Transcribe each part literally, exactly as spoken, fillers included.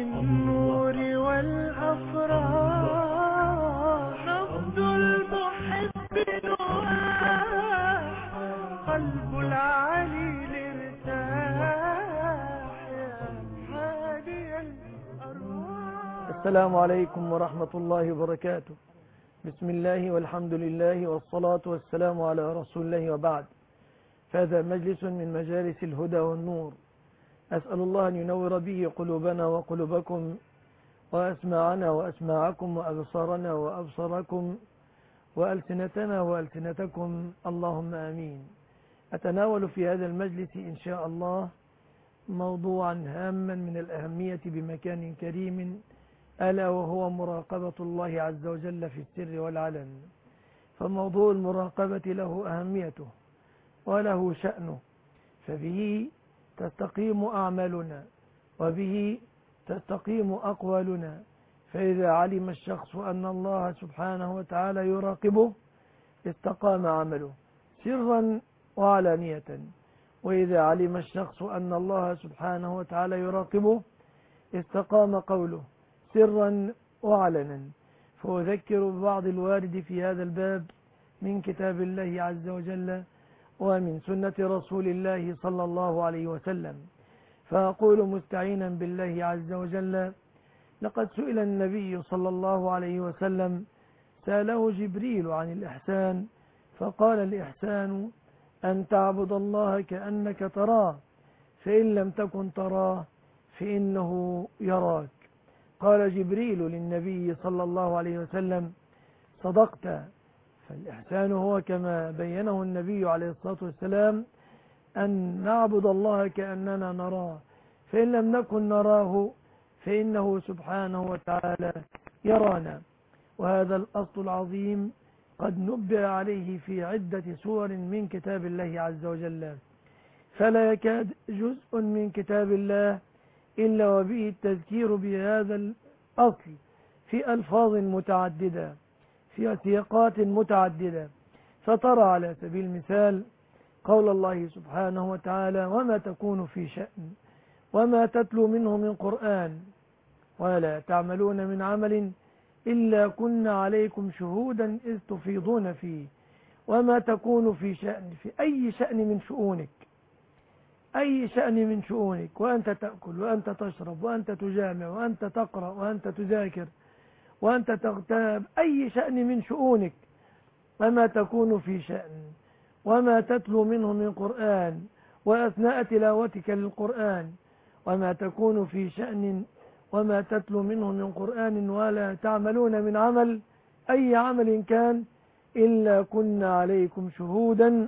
النور والأفراح نبض المحب نواح قلب العليل ارتاح يا هادي الأرواح. السلام عليكم ورحمة الله وبركاته. بسم الله والحمد لله والصلاة والسلام على رسول الله وبعد. فهذا مجلس من مجالس الهدى والنور، أسأل الله أن ينور به قلوبنا وقلوبكم وأسماعنا وأسماعكم وأبصارنا وأبصاركم وألسنتنا وألسنتكم، اللهم آمين. أتناول في هذا المجلس إن شاء الله موضوعا هاما من الأهمية بمكان كريم، ألا وهو مراقبة الله عز وجل في السر والعلن. فموضوع المراقبة له أهميته وله شأنه، فبه تستقيم أعمالنا وبه تستقيم أقوالنا. فإذا علم الشخص أن الله سبحانه وتعالى يراقبه استقام عمله سرا وعلانية، وإذا علم الشخص أن الله سبحانه وتعالى يراقبه استقام قوله سرا وعلنا. فأذكر ببعض الوارد في هذا الباب من كتاب الله عز وجل ومن سنة رسول الله صلى الله عليه وسلم. فأقول مستعينا بالله عز وجل: لقد سئل النبي صلى الله عليه وسلم، سأله جبريل عن الإحسان فقال: الإحسان أن تعبد الله كأنك تراه، فإن لم تكن تراه فإنه يراك. قال جبريل للنبي صلى الله عليه وسلم: صدقت. فالإحسان هو كما بينه النبي عليه الصلاة والسلام أن نعبد الله كأننا نراه، فإن لم نكن نراه فإنه سبحانه وتعالى يرانا. وهذا الأصل العظيم قد نبه عليه في عدة سور من كتاب الله عز وجل، فلا يكاد جزء من كتاب الله إلا وبه التذكير بهذا الأصل في ألفاظ متعددة في سياقات متعددة. فترى على سبيل المثال قول الله سبحانه وتعالى: وما تكون في شأن وما تتلو منه من قرآن ولا تعملون من عمل إلا كنا عليكم شهودا إذ تفيضون فيه. وما تكون في شأن، في أي شأن من شؤونك، أي شأن من شؤونك، وأنت تأكل وأنت تشرب وأنت تجامع وأنت تقرأ وأنت تذاكر وأنت تغتاب، أي شأن من شؤونك. وما تكون في شأن وما تتلو منه من قرآن وأثناء تلاوتك للقرآن. وما تكون في شأن وما تتلو منه من قرآن ولا تعملون من عمل، أي عمل كان، إلا كنا عليكم شهودا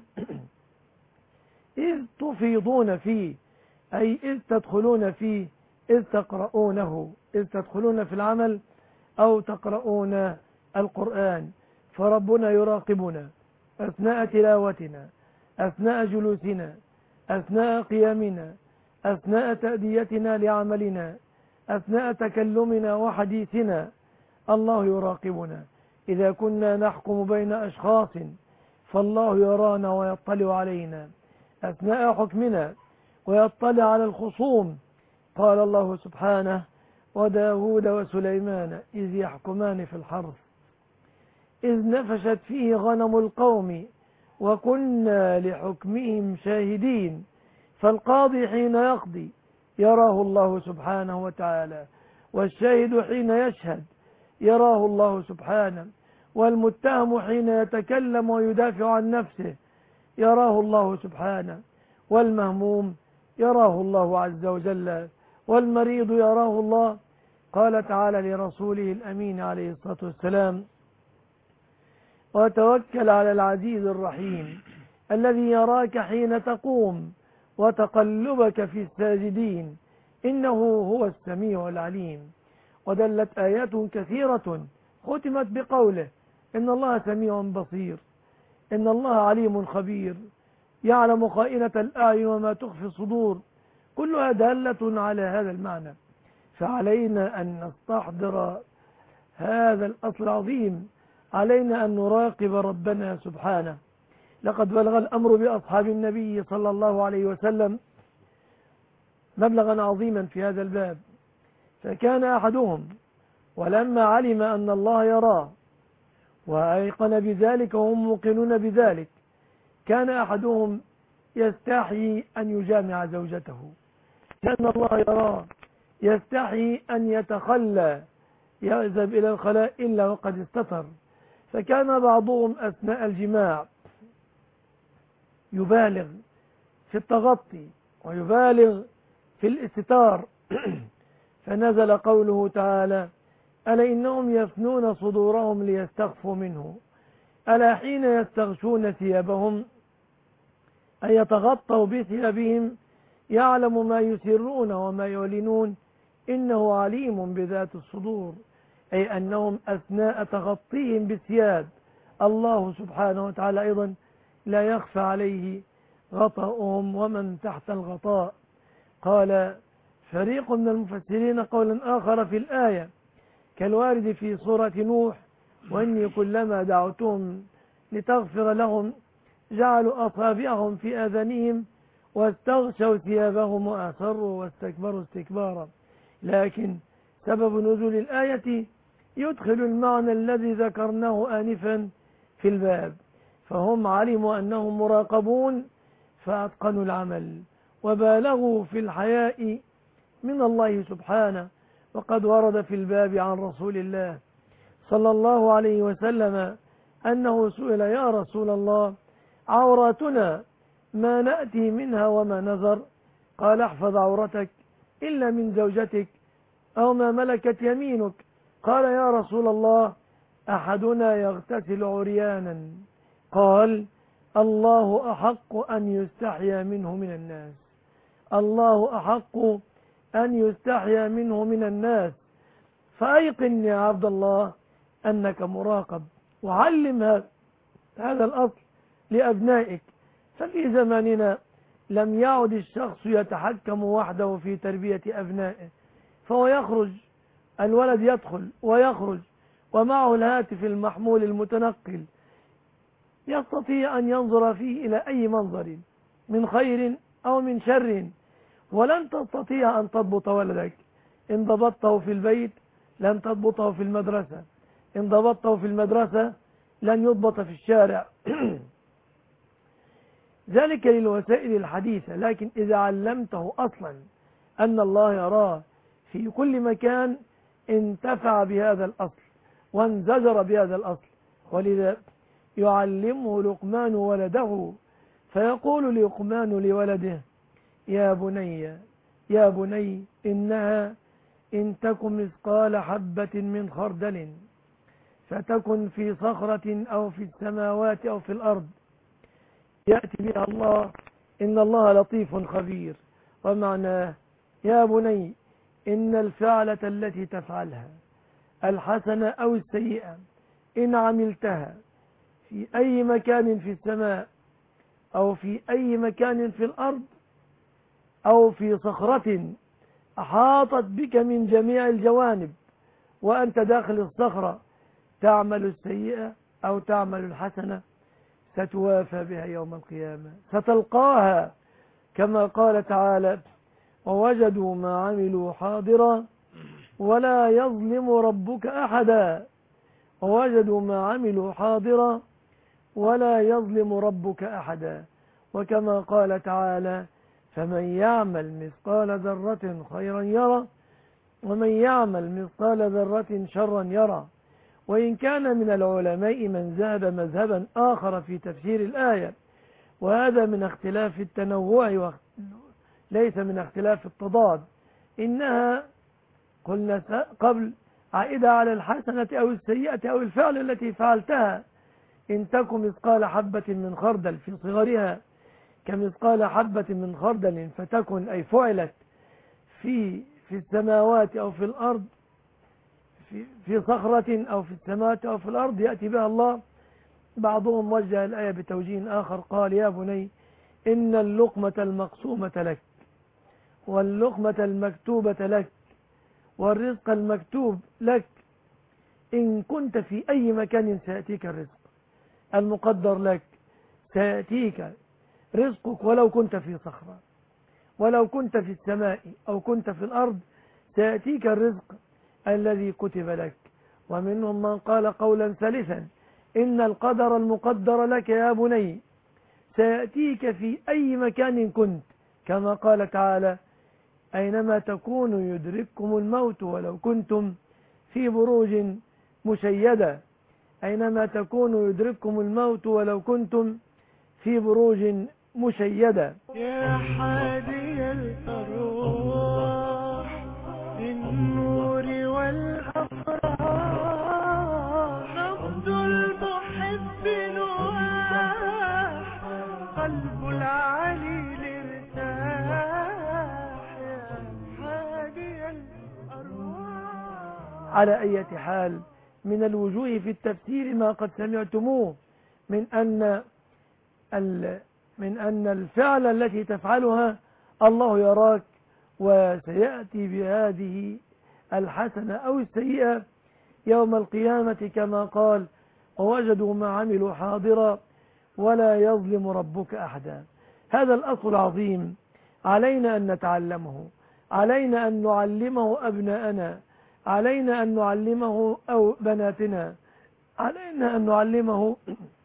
إذ تفيضون فيه، أي إذ تدخلون فيه، إذ تقرؤونه، إذ تدخلون في العمل أو تقرؤون القرآن. فربنا يراقبنا أثناء تلاوتنا، أثناء جلوسنا، أثناء قيامنا، أثناء تأديتنا لعملنا، أثناء تكلمنا وحديثنا. الله يراقبنا. إذا كنا نحكم بين أشخاص فالله يرانا ويطلع علينا أثناء حكمنا ويطلع على الخصوم. قال الله سبحانه: وداود وسليمان إذ يحكمان في الحرث إذ نفشت فيه غنم القوم وكنا لحكمهم شاهدين. فالقاضي حين يقضي يراه الله سبحانه وتعالى، والشاهد حين يشهد يراه الله سبحانه، والمتهم حين يتكلم ويدافع عن نفسه يراه الله سبحانه، والمهموم يراه الله عز وجل، والمريض يراه الله. قال تعالى لرسوله الأمين عليه الصلاة والسلام: وتوكل على العزيز الرحيم الذي يراك حين تقوم وتقلبك في الساجدين إنه هو السميع العليم. ودلت آيات كثيرة ختمت بقوله: إن الله سميع بصير، إن الله عليم خبير، يعلم خائنة الأعين وما تخفي الصدور. كلها دالة على هذا المعنى. فعلينا أن نستحضر هذا الأصل العظيم، علينا أن نراقب ربنا سبحانه. لقد بلغ الأمر بأصحاب النبي صلى الله عليه وسلم مبلغا عظيما في هذا الباب، فكان أحدهم ولما علم أن الله يراه وأيقن بذلك وهم موقنون بذلك كان أحدهم يستحي أن يجامع زوجته لأن الله يراه، يستحي أن يتخلى يذهب إلى الخلاء إلا وقد استتر. فكان بعضهم أثناء الجماع يبالغ في التغطي ويبالغ في الاستتار فنزل قوله تعالى: ألا إنهم يفنون صدورهم ليستخفوا منه ألا حين يستغشون ثيابهم أن يتغطوا بثيابهم يعلم ما يسرون وما يعلنون إنه عليم بذات الصدور، أي أنهم أثناء تغطيهم بالثياب الله سبحانه وتعالى أيضا لا يخفى عليه غطاؤهم ومن تحت الغطاء. قال فريق من المفسرين قولا آخر في الآية كالوارد في سورة نوح: وإني كلما دعوتهم لتغفر لهم جعلوا أصابعهم في آذانهم واستغشوا ثيابهم وأصروا واستكبروا استكبارا. لكن سبب نزول الآية يدخل المعنى الذي ذكرناه آنفا في الباب، فهم علموا أنهم مراقبون فأتقنوا العمل وبالغوا في الحياء من الله سبحانه. وقد ورد في الباب عن رسول الله صلى الله عليه وسلم أنه سئل: يا رسول الله، عوراتنا ما نأتي منها وما نذر؟ قال: احفظ عورتك إلا من زوجتك أو ما ملكت يمينك. قال: يا رسول الله، أحدنا يغتسل عريانا؟ قال: الله أحق أن يستحيا منه من الناس، الله أحق أن يستحيا منه من الناس. فأيقن يا عبد الله أنك مراقب، وعلم هذا الأصل لأبنائك. ففي زماننا لم يعد الشخص يتحكم وحده في تربية أبنائه، فهو يخرج، الولد يدخل ويخرج ومعه الهاتف المحمول المتنقل، يستطيع أن ينظر فيه إلى أي منظر من خير أو من شر، ولن تستطيع أن تضبط ولدك. إن ضبطته في البيت لن تضبطه في المدرسة، إن ضبطته في المدرسة لن يضبط في الشارع ذلك للوسائل الحديثة. لكن إذا علمته أصلا أن الله يراه في كل مكان انتفع بهذا الأصل وانزجر بهذا الأصل. ولذا يعلمه لقمان ولده فيقول لقمان لولده: يا بني يا بني إنها إن تكن مثقال حبة من خردل فتكن في صخرة أو في السماوات أو في الأرض يأتي بها الله إن الله لطيف خبير. ومعناه: يا بني إن الفعلة التي تفعلها الحسنة أو السيئة إن عملتها في أي مكان في السماء أو في أي مكان في الأرض أو في صخرة أحاطت بك من جميع الجوانب وأنت داخل الصخرة تعمل السيئة أو تعمل الحسنة ستوافى بها يوم القيامة، ستلقاها. كما قال تعالى: ووجدوا ما عملوا حاضرا ولا يظلم ربك أحدا. ووجدوا ما عملوا حاضرا ولا يظلم ربك أحدا. وكما قال تعالى: فمن يعمل مثقال ذرة خيرا يرى ومن يعمل مثقال ذرة شرا يرى. وإن كان من العلماء من ذهب مذهبا آخر في تفسير الآية، وهذا من اختلاف التنوع وليس من اختلاف التضاد، إنها قلنا قبل عائدة على الحسنة أو السيئة أو الفعل التي فعلتها. إن تكن مثقال حبة من خردل في صغرها كمثقال حبة من خردل فتكن أي فعلت في في السماوات أو في الأرض في, في صخرة أو في السماوات أو في الأرض يأتي بها الله. بعضهم وجه الآية بتوجيه آخر قال: يا بني إن اللقمة المقسومة لك واللقمة المكتوبة لك والرزق المكتوب لك إن كنت في أي مكان سيأتيك الرزق المقدر لك، سيأتيك رزقك ولو كنت في صخرة ولو كنت في السماء أو كنت في الأرض سيأتيك الرزق الذي كتب لك. ومنهم من قال قولا ثالثا: إن القدر المقدر لك يا بني سيأتيك في أي مكان كنت، كما قال تعالى: أينما تكونوا يدرككم الموت ولو كنتم في بروج مشيدة. أينما تكونوا يدرككم الموت ولو كنتم في بروج مشيدة. يا حادي الأرواح للنور والأفراح، نبض المحب نواح، قلب العليل ارتاح. يا حادي الأرواح. على أي حال، من الوجوه في التفسير ما قد سمعتموه من أن من أن الفعل التي تفعلها الله يراك، وسيأتي بهذه الحسنة أو السيئة يوم القيامة كما قال: ووجدوا ما عملوا حاضرا ولا يظلم ربك أحدا. هذا الأصل العظيم علينا أن نتعلمه، علينا أن نعلمه أبناءنا، علينا أن نعلمه أو بناتنا، علينا أن نعلمه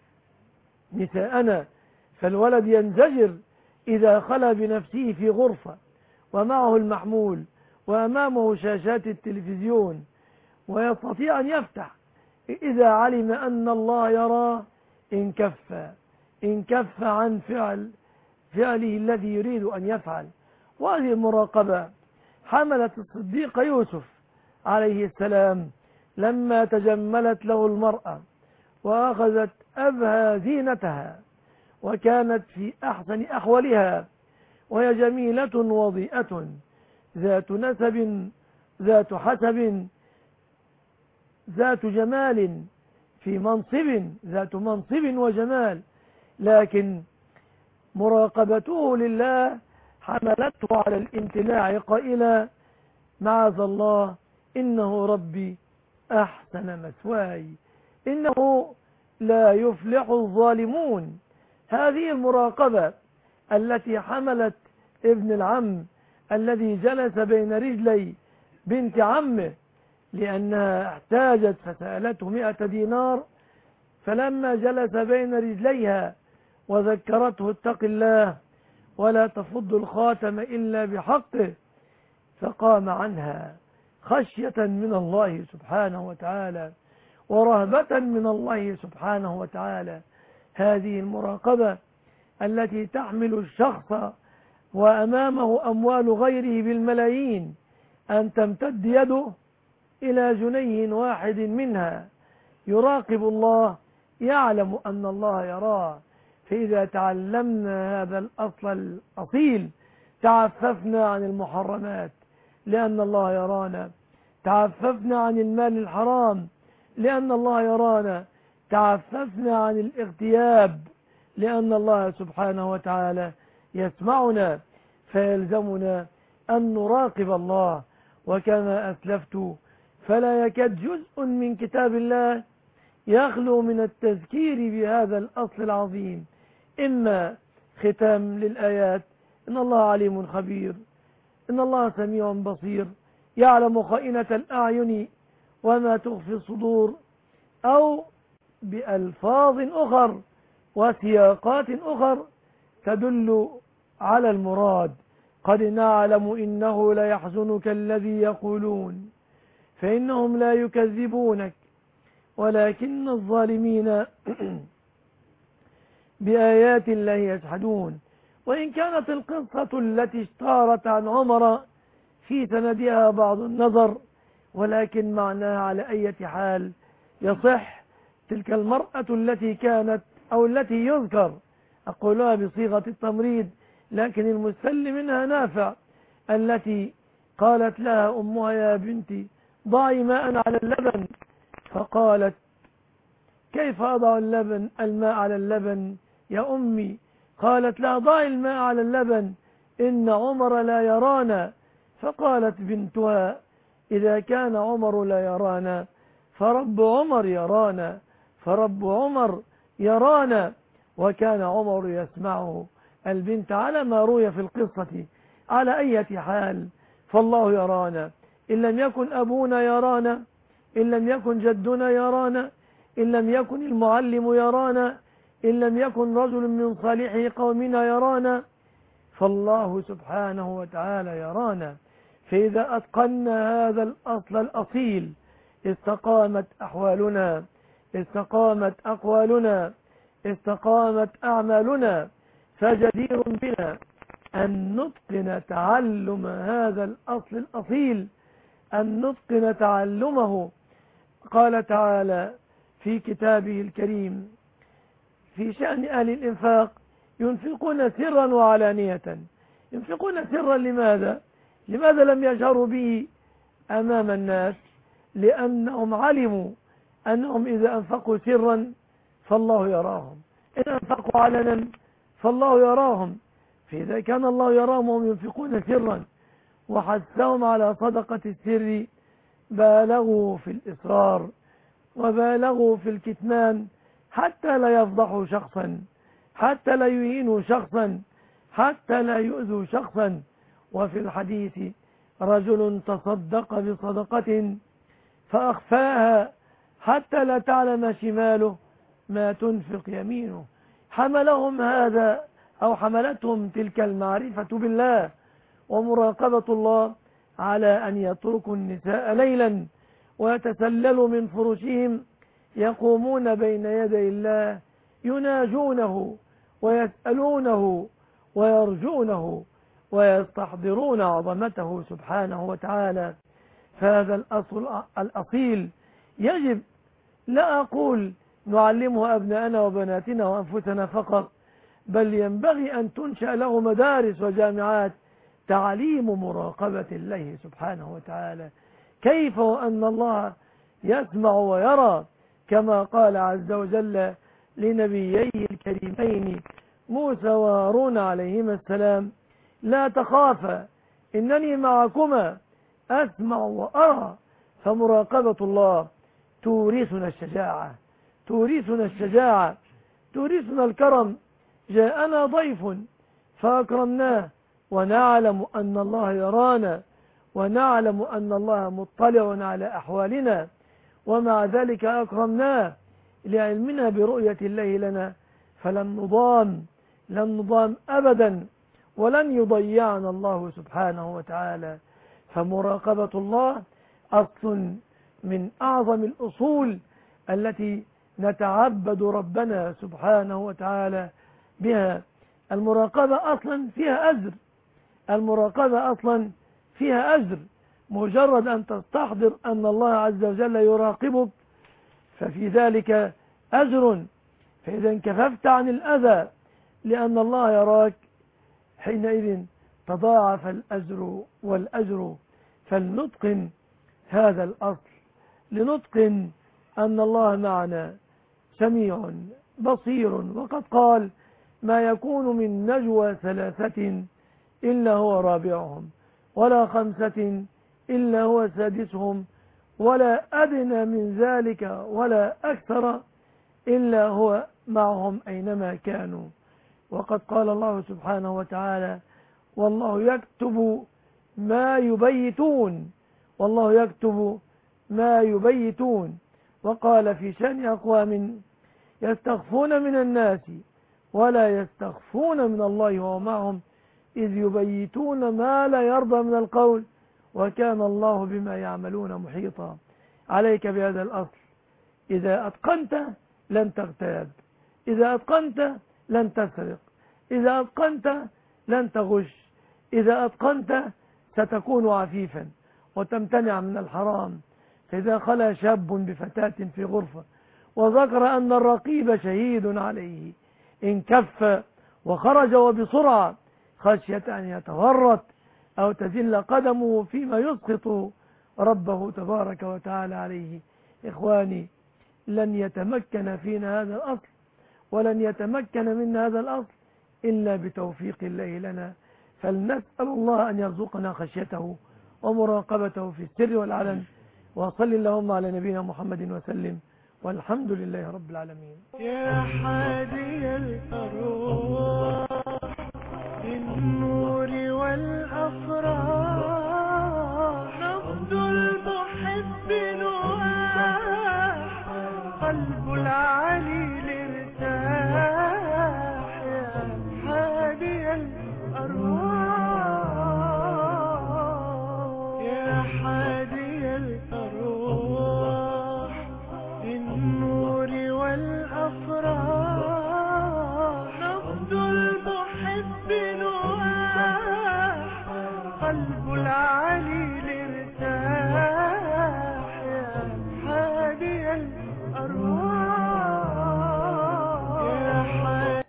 نساءنا. فالولد ينزجر إذا خلى بنفسه في غرفة ومعه المحمول وأمامه شاشات التلفزيون، ويستطيع أن يفتح إذا علم أن الله يراه انكف انكف عن فعل فعله الذي يريد أن يفعل. وهذه المراقبة حملت الصديق يوسف عليه السلام لما تجملت له المرأة وأخذت أبهى زينتها وكانت في أحسن أحوالها، وهي جميلة وضيئة ذات نسب ذات حسب ذات جمال، في منصب ذات منصب وجمال، لكن مراقبته لله حملته على الامتناع قائلا: معاذ الله، إنه ربي أحسن مثواي، إنه لا يفلح الظالمون. هذه المراقبة التي حملت ابن العم الذي جلس بين رجلي بنت عمه لأنها احتاجت فسألته مئة دينار، فلما جلس بين رجليها وذكرته: اتق الله ولا تفض الخاتم إلا بحقه، فقام عنها خشية من الله سبحانه وتعالى ورهبة من الله سبحانه وتعالى. هذه المراقبة التي تحمل الشخص وأمامه أموال غيره بالملايين أن تمتد يده إلى جنيه واحد منها، يراقب الله، يعلم أن الله يراه. فإذا تعلمنا هذا الأصل الأصيل تعففنا عن المحرمات لأن الله يرانا، تعففنا عن المال الحرام لأن الله يرانا، تعففنا عن الاغتياب لأن الله سبحانه وتعالى يسمعنا. فيلزمنا أن نراقب الله. وكما أسلفت فلا يكاد جزء من كتاب الله يخلو من التذكير بهذا الأصل العظيم، إما ختام للآيات: إن الله عليم خبير، إن الله سميع بصير، يعلم خائنة الأعين وما تخفي الصدور، أو بألفاظ أخر وسياقات أخر تدل على المراد: قد نعلم إنه ليحزنك الذي يقولون فإنهم لا يكذبونك ولكن الظالمين بآيات الله يجحدون. وإن كانت القصة التي اشتهرت عن عمر في سندها بعض النظر، ولكن معناها على أي حال يصح. تلك المرأة التي كانت أو التي يذكر، أقولها بصيغة التمريض لكن المستل منها نافع، التي قالت لها أمها: يا بنتي ضعي ماء على اللبن، فقالت: كيف أضع اللبن الماء على اللبن يا أمي؟ قالت لها: ضعي الماء على اللبن إن عمر لا يرانا. فقالت بنتها: إذا كان عمر لا يرانا فرب عمر يرانا، فرب عمر يرانا. وكان عمر يسمعه. البنت على ما روي في القصة. على أي حال فالله يرانا، إن لم يكن أبونا يرانا، إن لم يكن جدنا يرانا، إن لم يكن المعلم يرانا، إن لم يكن رجل من صالح قومنا يرانا، فالله سبحانه وتعالى يرانا. فإذا أتقنا هذا الأصل الأصيل استقامت أحوالنا، استقامت أقوالنا، استقامت أعمالنا. فجدير بنا أن نتقن تعلم هذا الأصل الأصيل، أن نتقن تعلمه. قال تعالى في كتابه الكريم في شأن أهل الإنفاق: ينفقون سرا وعلانية. ينفقون سرا لماذا؟ لماذا لم يجهروا به أمام الناس؟ لأنهم علموا أنهم إذا أنفقوا سرا فالله يراهم، إن أنفقوا علنا فالله يراهم. فإذا كان الله يراهم وهم ينفقون سرا وحثهم على صدقة السر، بالغوا في الإصرار وبالغوا في الكتمان حتى لا يفضحوا شخصا، حتى لا يهينوا شخصا، حتى لا يؤذوا شخصا. وفي الحديث: رجل تصدق بصدقة فأخفاها حتى لا تعلم شماله ما تنفق يمينه. حملهم هذا أو حملتهم تلك المعرفة بالله ومراقبة الله على أن يتركوا النساء ليلا ويتسللوا من فرشهم، يقومون بين يدي الله يناجونه ويسألونه ويرجونه ويستحضرون عظمته سبحانه وتعالى. فهذا الأصل الأصيل يجب، لا أقول نعلمه أبناءنا وبناتنا وأنفسنا فقط، بل ينبغي أن تنشأ له مدارس وجامعات تعليم مراقبة الله سبحانه وتعالى. كيف وأن الله يسمع ويرى، كما قال عز وجل لنبييه الكريمين موسى وهارون عليهما السلام: لا تخافا إنني معكما أسمع وأرى. فمراقبة الله تورثنا الشجاعة، تورثنا الشجاعة، تورثنا الكرم. جاءنا ضيف فأكرمناه ونعلم أن الله يرانا، ونعلم أن الله مطلع على أحوالنا، ومع ذلك أكرمناه لعلمنا برؤية الله لنا، فلن نضام، لن نضام أبدا، ولن يضيعنا الله سبحانه وتعالى. فمراقبة الله أصل من أعظم الأصول التي نتعبد ربنا سبحانه وتعالى بها. المراقبة أصلا فيها أجر، المراقبة أصلا فيها أجر. مجرد أن تستحضر أن الله عز وجل يراقبك ففي ذلك أجر. فإذا انكففت عن الأذى لأن الله يراك، حينئذ تضاعف الأجر والأجر. فلنتقن هذا الأصل، لنتقن أن الله معنا سميع بصير. وقد قال: ما يكون من نجوى ثلاثة إلا هو رابعهم، ولا خمسة إلا هو سادسهم، ولا أدنى من ذلك ولا أكثر إلا هو معهم أينما كانوا. وقد قال الله سبحانه وتعالى: والله يكتب ما يبيتون، والله يكتب ما يبيتون. وقال في شأن أقوام يستخفون من الناس ولا يستخفون من الله وهو معهم إذ يبيتون ما لا يرضى من القول وكان الله بما يعملون محيطا. عليك بهذا الأصل. إذا أتقنت لن تغتاب، إذا أتقنت لن تسرق، إذا أتقنت لن تغش، إذا أتقنت ستكون عفيفا وتمتنع من الحرام. فإذا خلا شاب بفتاة في غرفة وذكر أن الرقيب شهيد عليه انكف وخرج وبسرعة خشية أن يتورط أو تزل قدمه فيما يسقط ربه تبارك وتعالى عليه. إخواني، لن يتمكن فينا هذا الأصل ولن يتمكن منا هذا الأصل إلا بتوفيق الله لنا. فلنسأل الله أن يرزقنا خشيته ومراقبته في السر والعلن. وصل اللهم على نبينا محمد وسلم، والحمد لله رب العالمين. يا حادي الأرواح بالنور والأفراح نبض النور والأفراح، نبض المحب نواح، قلب العليل ارتاح.